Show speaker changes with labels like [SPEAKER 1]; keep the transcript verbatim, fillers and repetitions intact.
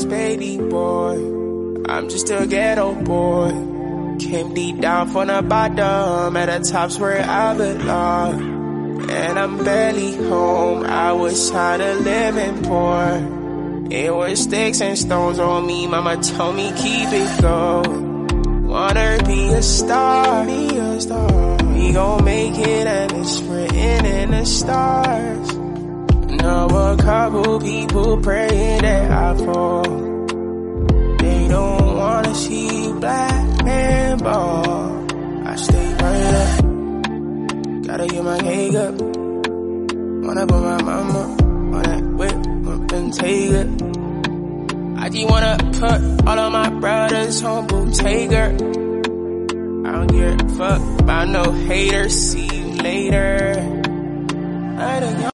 [SPEAKER 1] first baby boy. I'm just a ghetto boy. Came deep down from the bottom, at the top's where I belong. And I'm barely home, I was tired of living poor. It was sticks and stones on me, mama told me keep it going. Wanna be a star, be a star. We gon' make it and it's written in the stars. Know a couple people praying that I fall. They don't wanna see black man ball. I stay right up, gotta get my cake up. Wanna put my mama on that whip up and take it. I just wanna put all of my brothers on Bootega. I don't give a fuck about no haters, see you later. I